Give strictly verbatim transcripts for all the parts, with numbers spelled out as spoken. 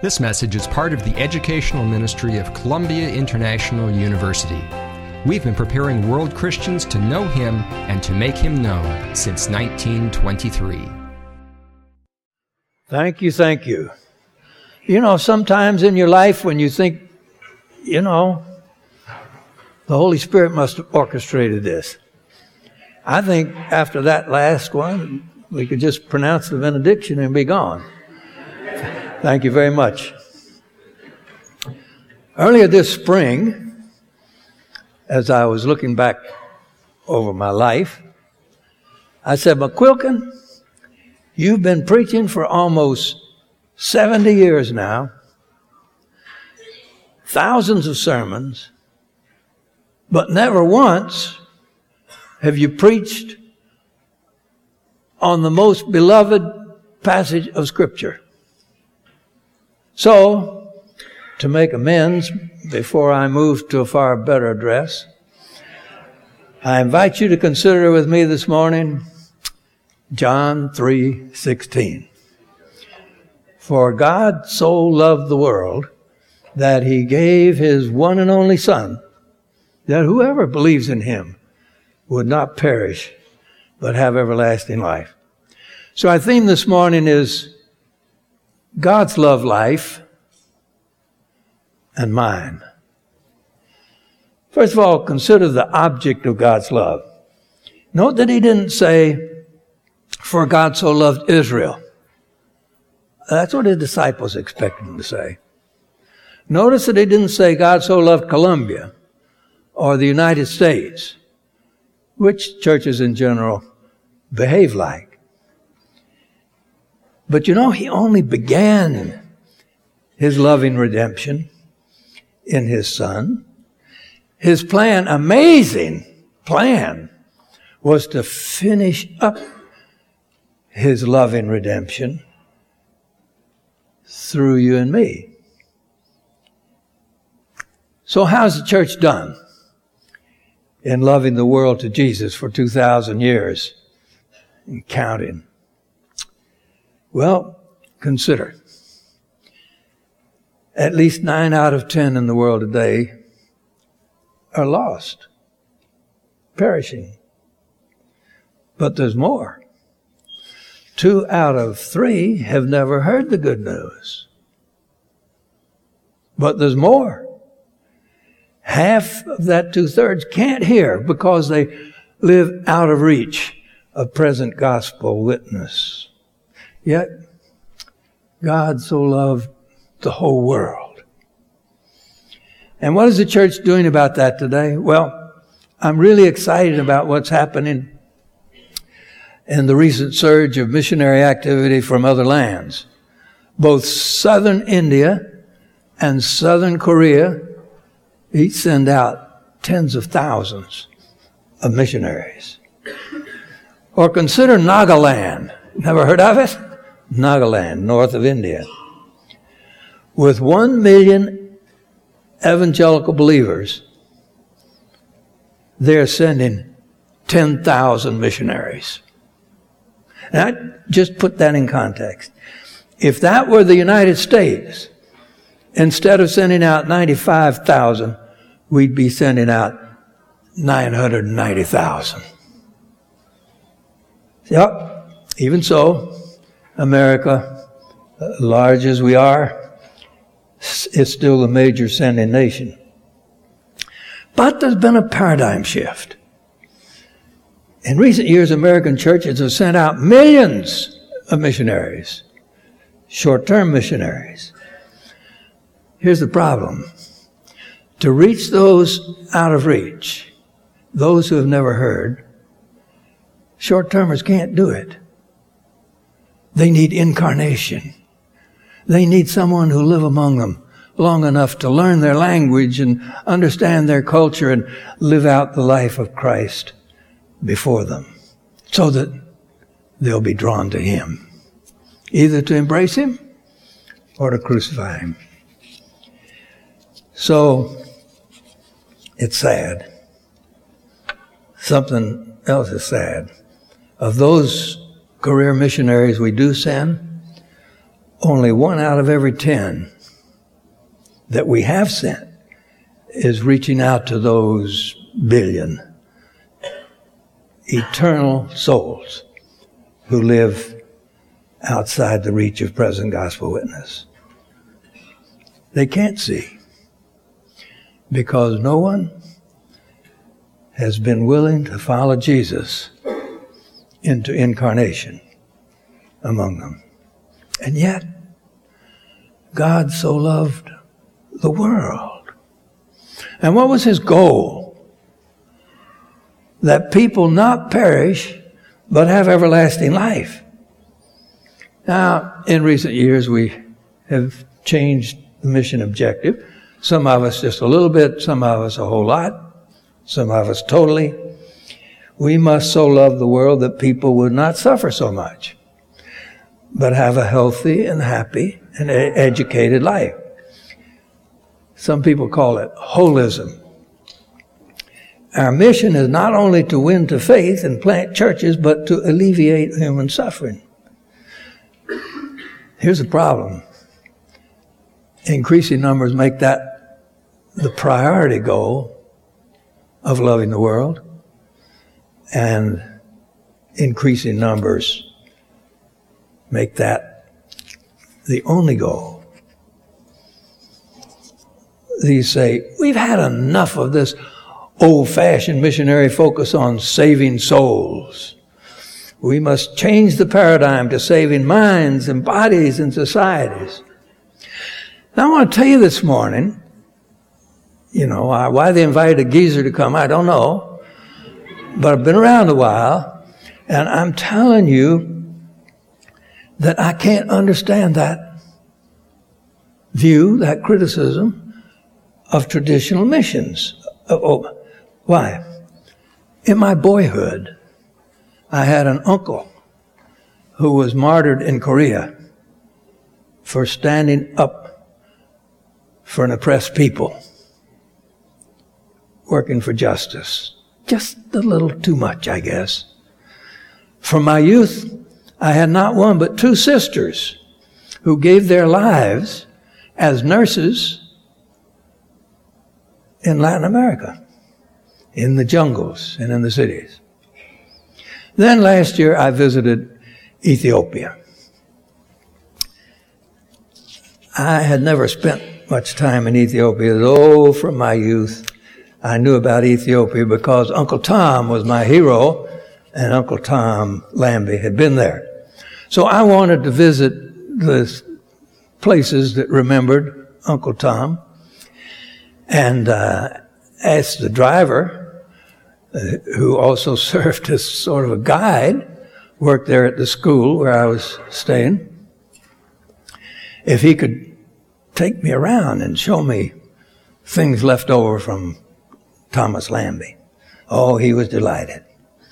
This message is part of the educational ministry of Columbia International University. We've been preparing world Christians to know Him and to make Him known since nineteen twenty-three. Thank you, thank you. You know, sometimes in your life when you think, you know, the Holy Spirit must have orchestrated this. I think after that last one, we could just pronounce the benediction and be gone. Thank you very much. Earlier this spring, as I was looking back over my life, I said, McQuilkin, you've been preaching for almost seventy years now, thousands of sermons, but never once have you preached on the most beloved passage of Scripture. So, to make amends before I move to a far better address, I invite you to consider with me this morning John three sixteen. For God so loved the world that He gave His one and only Son, that whoever believes in Him would not perish, but have everlasting life. So our theme this morning is God's love life and mine. First of all, consider the object of God's love. Note that He didn't say, for God so loved Israel. That's what His disciples expected Him to say. Notice that He didn't say God so loved Columbia or the United States, which churches in general behave like. But you know, He only began His loving redemption in His Son. His plan, amazing plan, was to finish up His loving redemption through you and me. So how's the church done in loving the world to Jesus for two thousand years and counting? Well, consider. At least nine out of ten in the world today are lost, perishing. But there's more. Two out of three have never heard the good news. But there's more. Half of that two-thirds can't hear because they live out of reach of present gospel witness. Yet, God so loved the whole world. And what is the church doing about that today? Well, I'm really excited about what's happening in the recent surge of missionary activity from other lands. Both southern India and southern Korea each send out tens of thousands of missionaries. Or consider Nagaland. Never heard of it? Nagaland, north of India. With one million evangelical believers, they're sending ten thousand missionaries. And I just put that in context. If that were the United States, instead of sending out ninety-five thousand, we'd be sending out nine hundred ninety thousand. Yep, even so, America, large as we are, is still a major sending nation. But there's been a paradigm shift. In recent years, American churches have sent out millions of missionaries, short-term missionaries. Here's the problem. To reach those out of reach, those who have never heard, short-termers can't do it. They need incarnation. They need someone who live among them long enough to learn their language and understand their culture and live out the life of Christ before them so that they'll be drawn to Him, either to embrace Him or to crucify Him. So, it's sad. Something else is sad. Of those career missionaries we do send, only one out of every ten that we have sent is reaching out to those billion eternal souls who live outside the reach of present gospel witness. They can't see because no one has been willing to follow Jesus into incarnation among them. And yet, God so loved the world. And what was his goal? That people not perish, but have everlasting life. Now, in recent years, we have changed the mission objective. Some of us just a little bit, some of us a whole lot, some of us totally. We must so love the world that people would not suffer so much, but have a healthy and happy and educated life. Some people call it holism. Our mission is not only to win to faith and plant churches, but to alleviate human suffering. Here's the problem. Increasing numbers make that the priority goal of loving the world, and increasing numbers make that the only goal. These say, we've had enough of this old-fashioned missionary focus on saving souls. We must change the paradigm to saving minds and bodies and societies. Now I want to tell you this morning, you know, why they invited a geezer to come, I don't know. But I've been around a while, and I'm telling you that I can't understand that view, that criticism of traditional missions. Oh, why? In my boyhood, I had an uncle who was martyred in Korea for standing up for an oppressed people, working for justice. Just a little too much, I guess. From my youth, I had not one but two sisters who gave their lives as nurses in Latin America, in the jungles and in the cities. Then last year I visited Ethiopia. I had never spent much time in Ethiopia, though from my youth I knew about Ethiopia because Uncle Tom was my hero, and Uncle Tom Lambie had been there. So I wanted to visit the places that remembered Uncle Tom, and uh, asked the driver, uh, who also served as sort of a guide, worked there at the school where I was staying, if he could take me around and show me things left over from Thomas Lambie. Oh, he was delighted.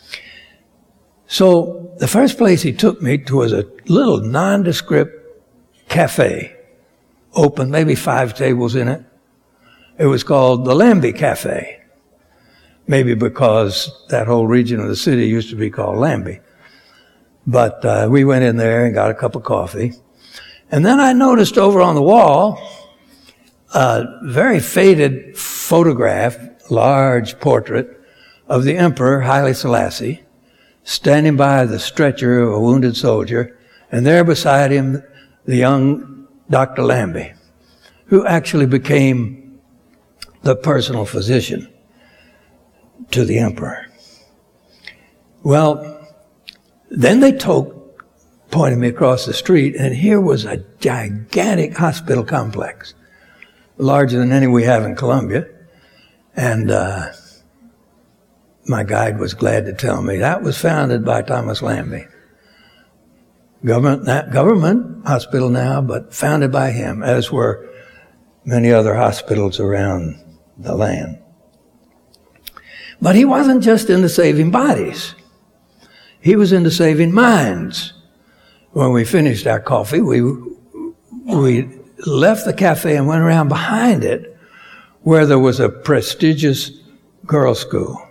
So the first place he took me to was a little nondescript cafe, open, maybe five tables in it. It was called the Lambie Cafe, maybe because that whole region of the city used to be called Lambie. But uh, we went in there and got a cup of coffee. And then I noticed over on the wall a very faded photograph, large portrait of the Emperor Haile Selassie standing by the stretcher of a wounded soldier, and there beside him the young Doctor Lambie, who actually became the personal physician to the Emperor. Well, then they took, pointed me across the street, and here was a gigantic hospital complex, larger than any we have in Columbia. And uh, my guide was glad to tell me that was founded by Thomas Lambie. Government, not government hospital now, but founded by him, as were many other hospitals around the land. But he wasn't just into saving bodies. He was into saving minds. When we finished our coffee, we we left the cafe and went around behind it where there was a prestigious girls' school.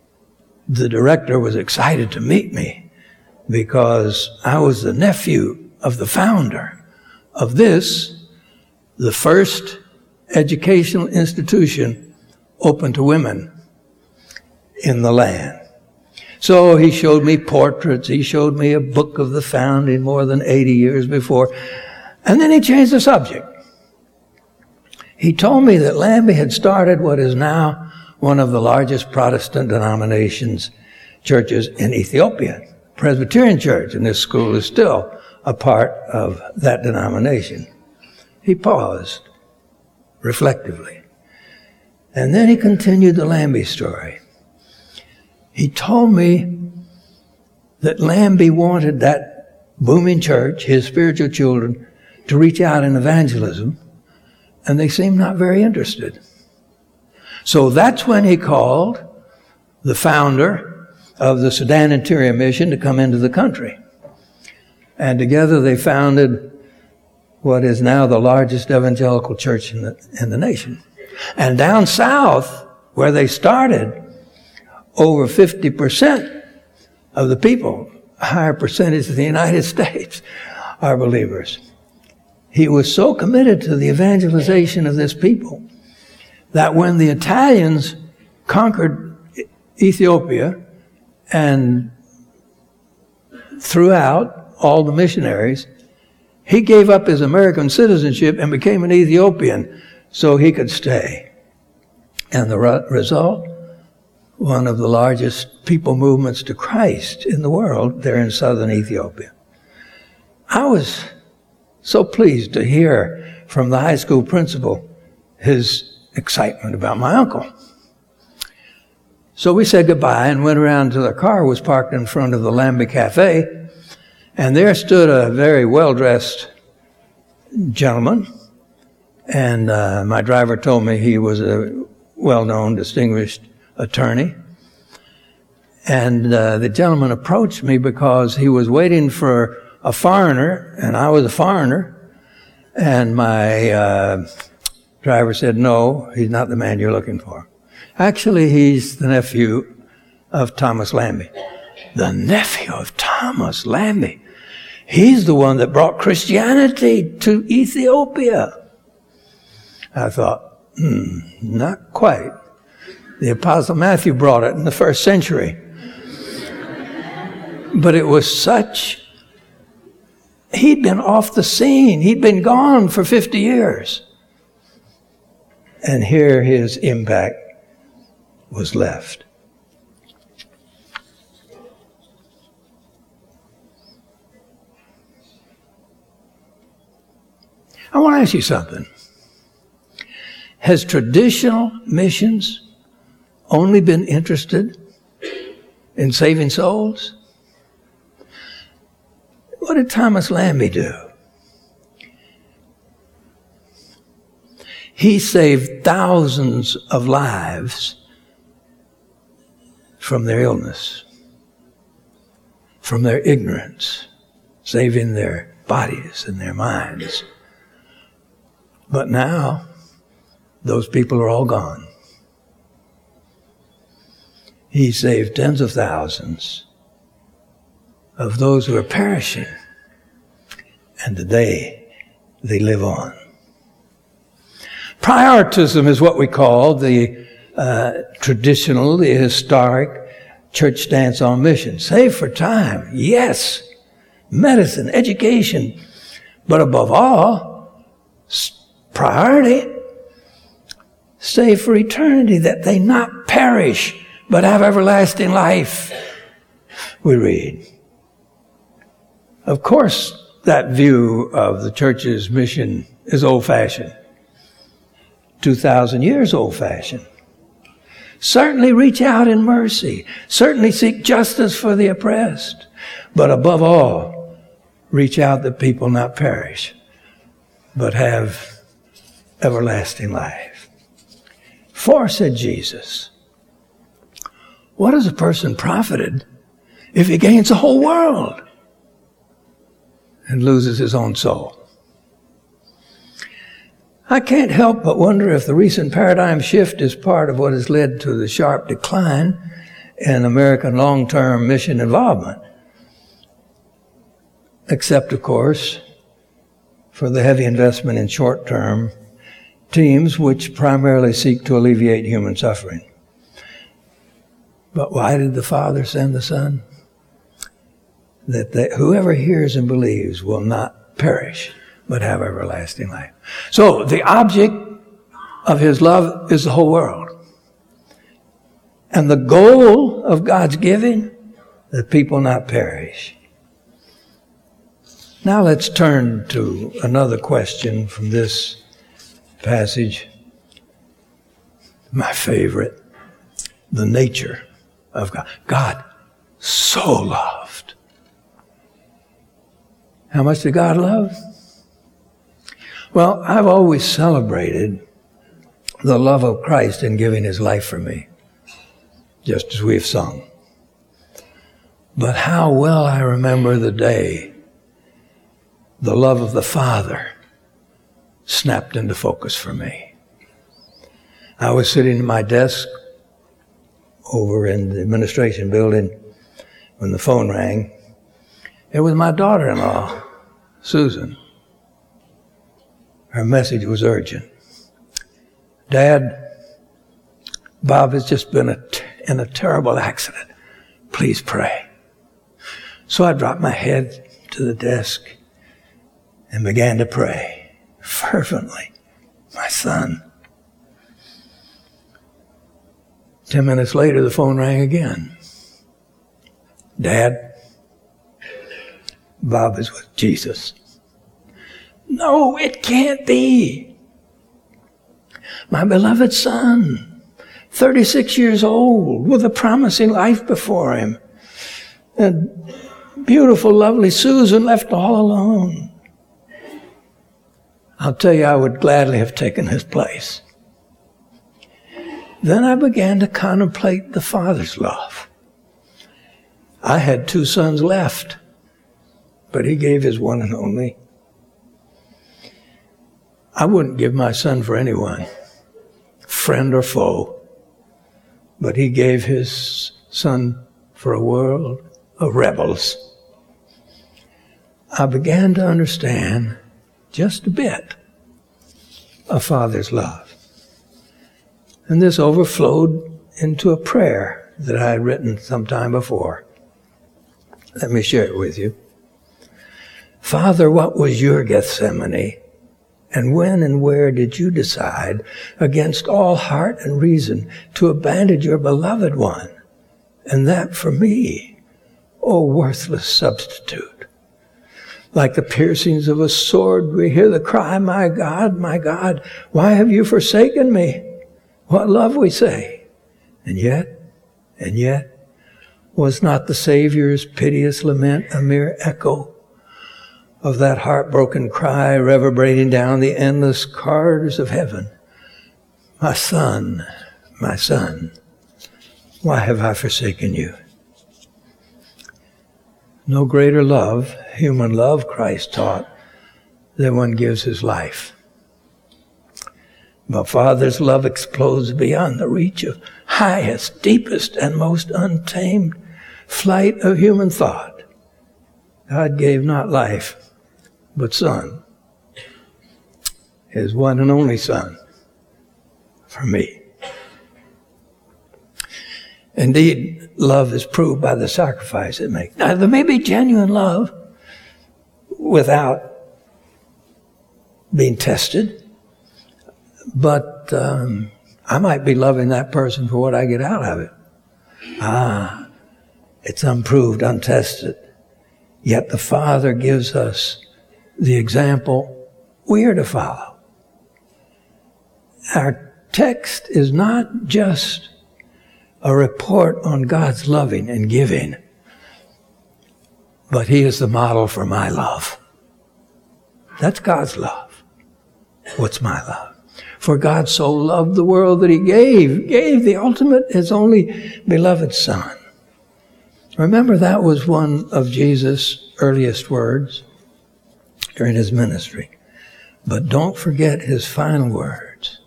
The director was excited to meet me because I was the nephew of the founder of this, the first educational institution open to women in the land. So he showed me portraits. He showed me a book of the founding more than eighty years before. And then he changed the subject. He told me that Lambie had started what is now one of the largest Protestant denominations, churches in Ethiopia, Presbyterian Church, and this school is still a part of that denomination. He paused reflectively. And then he continued the Lambie story. He told me that Lambie wanted that booming church, his spiritual children, to reach out in evangelism, and they seemed not very interested. So that's when he called the founder of the Sudan Interior Mission to come into the country. And together they founded what is now the largest evangelical church in the, in the nation. And down south, where they started, over fifty percent of the people, a higher percentage of the United States, are believers. He was so committed to the evangelization of this people that when the Italians conquered Ethiopia and threw out all the missionaries, he gave up his American citizenship and became an Ethiopian so he could stay. And the re- result, one of the largest people movements to Christ in the world there in southern Ethiopia. I was so pleased to hear from the high school principal his excitement about my uncle. So we said goodbye and went around to the car was parked in front of the Lambie Cafe, and there stood a very well-dressed gentleman, and uh, my driver told me he was a well-known, distinguished attorney. And uh, the gentleman approached me because he was waiting for a foreigner, and I was a foreigner, and my uh, driver said, no, he's not the man you're looking for. Actually, he's the nephew of Thomas Lambie. The nephew of Thomas Lambie. He's the one that brought Christianity to Ethiopia. I thought, hmm, not quite. The Apostle Matthew brought it in the first century. But it was such, he'd been off the scene. He'd been gone for fifty years. And here his impact was left. I want to ask you something. Has traditional missions only been interested in saving souls? What did Thomas Lambie do? He saved thousands of lives from their illness, from their ignorance, saving their bodies and their minds. But now, those people are all gone. He saved tens of thousands of those who are perishing, and today they live on. Prioritism is what we call the uh, traditional, the historic church stance on mission. Save for time, yes. Medicine, education, but above all, priority, save for eternity, that they not perish, but have everlasting life, we read. Of course, that view of the church's mission is old-fashioned. two thousand years old-fashioned. Certainly reach out in mercy. Certainly seek justice for the oppressed. But above all, reach out that people not perish, but have everlasting life. For, said Jesus, what is a person profited if he gains the whole world and loses his own soul? I can't help but wonder if the recent paradigm shift is part of what has led to the sharp decline in American long-term mission involvement. except, of course, for the heavy investment in short-term teams which primarily seek to alleviate human suffering. But why did the Father send the Son? That they, whoever hears and believes will not perish, but have everlasting life. So the object of his love is the whole world. And the goal of God's giving, that people not perish. Now let's turn to another question from this passage. My favorite. The nature of God. God so loved. How much did God love? Well, I've always celebrated the love of Christ in giving his life for me, just as we've sung. But how well I remember the day the love of the Father snapped into focus for me. I was sitting at my desk over in the administration building when the phone rang. It was my daughter-in-law, Susan. Her message was urgent. Dad, Bob has just been a t- in a terrible accident. Please pray. So I dropped my head to the desk and began to pray fervently. My son. Ten minutes later, the phone rang again. Dad, Bob is with Jesus. No, it can't be. My beloved son, thirty-six years old, with a promising life before him. And beautiful, lovely Susan left all alone. I'll tell you, I would gladly have taken his place. Then I began to contemplate the Father's love. I had two sons left, but he gave his one and only. I wouldn't give my son for anyone, friend or foe, but he gave his son for a world of rebels. I began to understand just a bit of Father's love. And this overflowed into a prayer that I had written some time before. Let me share it with you. Father, what was your Gethsemane? And when and where did you decide, against all heart and reason, to abandon your beloved one? And that for me, O worthless substitute. Like the piercings of a sword, we hear the cry, my God, my God, why have you forsaken me? What love, we say. And yet, and yet, was not the Savior's piteous lament a mere echo of that heartbroken cry reverberating down the endless corridors of heaven? My son, my son, why have I forsaken you? No greater love, human love, Christ taught, than one gives his life. But Father's love explodes beyond the reach of highest, deepest, and most untamed flight of human thought. God gave not life, but Son, his one and only Son, for me. Indeed, love is proved by the sacrifice it makes. Now, there may be genuine love without being tested, but um, I might be loving that person for what I get out of it. Ah, it's unproved, untested. Yet the Father gives us the example we are to follow. Our text is not just a report on God's loving and giving, but he is the model for my love. That's God's love. What's my love? For God so loved the world that he gave, gave the ultimate, his only beloved Son. Remember, that was one of Jesus' earliest words during his ministry. But don't forget his final words.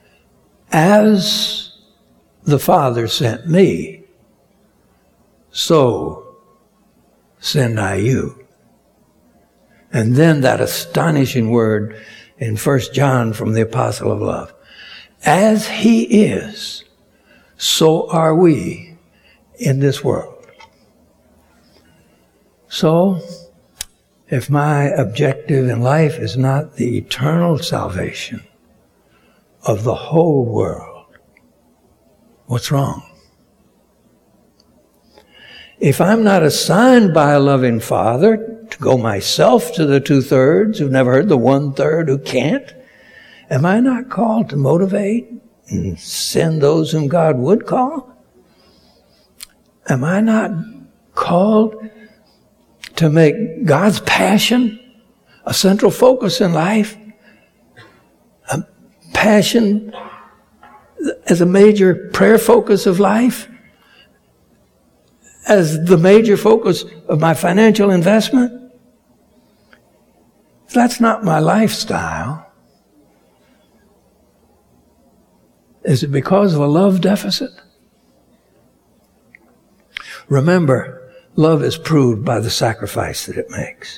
As the Father sent me, so send I you. And then that astonishing word in First John from the Apostle of Love. As he is, so are we in this world. So, if my objective in life is not the eternal salvation of the whole world, what's wrong? If I'm not assigned by a loving Father to go myself to the two-thirds who've never heard, the one-third who can't, am I not called to motivate and send those whom God would call? Am I not called to make God's passion a central focus in life? A passion as a major prayer focus of life? As the major focus of my financial investment? That's not my lifestyle. Is it because of a love deficit? Remember, love is proved by the sacrifice that it makes.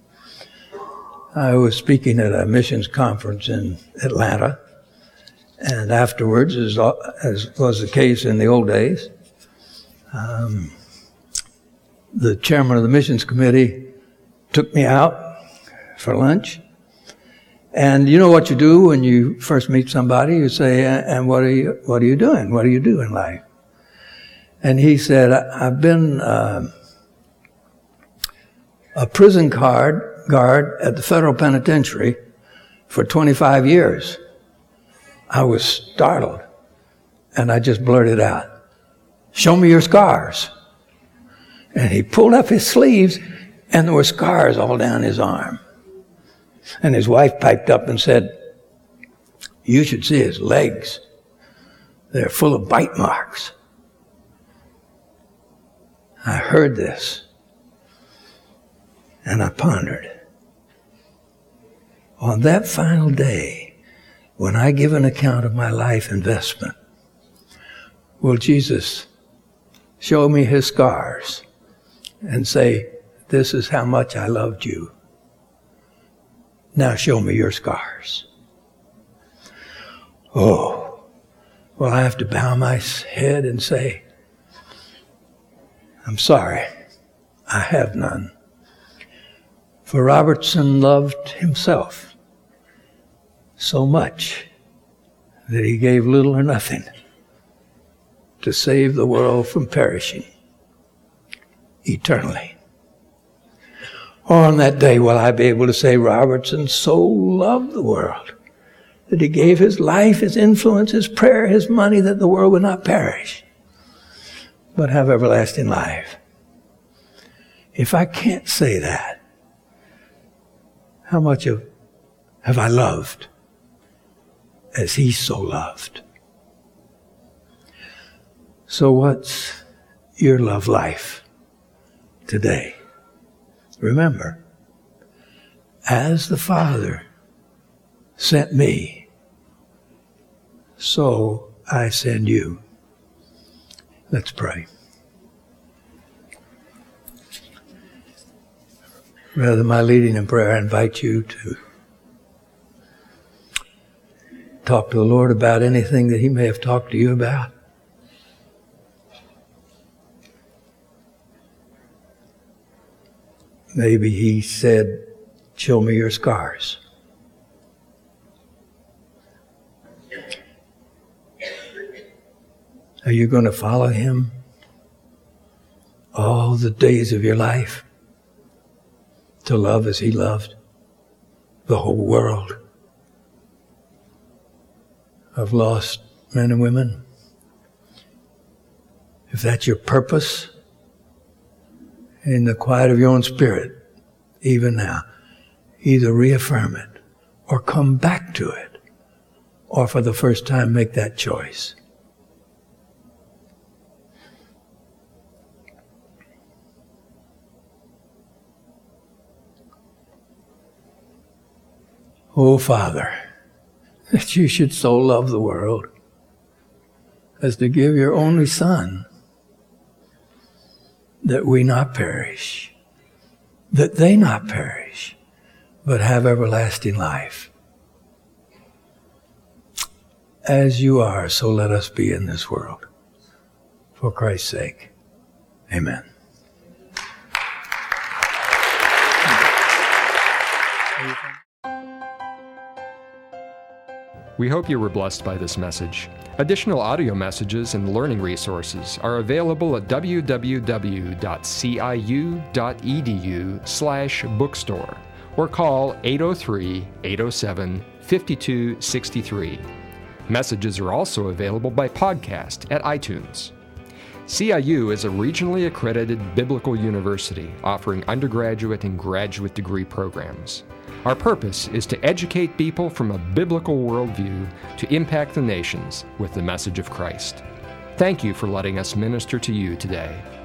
I was speaking at a missions conference in Atlanta, and afterwards, as, as was the case in the old days, um, the chairman of the missions committee took me out for lunch. And you know what you do when you first meet somebody? You say, and what are you, what are you doing? What do you do in life? And he said, I've been uh, a prison guard, guard at the federal penitentiary for twenty-five years. I was startled, and I just blurted out, show me your scars. And he pulled up his sleeves, and there were scars all down his arm. And his wife piped up and said, you should see his legs. They're full of bite marks. I heard this, and I pondered. On that final day, when I give an account of my life investment, will Jesus show me his scars and say, this is how much I loved you. Now show me your scars. Oh, well, I have to bow my head and say, I'm sorry, I have none. For Robertson loved himself so much that he gave little or nothing to save the world from perishing eternally. On that day will I be able to say, Robertson so loved the world that he gave his life, his influence, his prayer, his money, that the world would not perish, but have everlasting life. If I can't say that, how much of have I loved as he so loved? So what's your love life today? Remember, as the Father sent me, so I send you. Let's pray. Rather than my leading in prayer, I invite you to talk to the Lord about anything that he may have talked to you about. Maybe he said, show me your scars. Are you going to follow him all the days of your life to love as he loved the whole world of lost men and women? If that's your purpose, in the quiet of your own spirit, even now, either reaffirm it or come back to it, or for the first time make that choice. Oh, Father, that you should so love the world as to give your only Son, that we not perish, that they not perish, but have everlasting life. As you are, so let us be in this world. For Christ's sake. Amen. We hope you were blessed by this message. Additional audio messages and learning resources are available at w w w dot c i u dot e d u slash bookstore or call eight oh three, eight oh seven, five two six three. Messages are also available by podcast at iTunes. C I U is a regionally accredited biblical university offering undergraduate and graduate degree programs. Our purpose is to educate people from a biblical worldview to impact the nations with the message of Christ. Thank you for letting us minister to you today.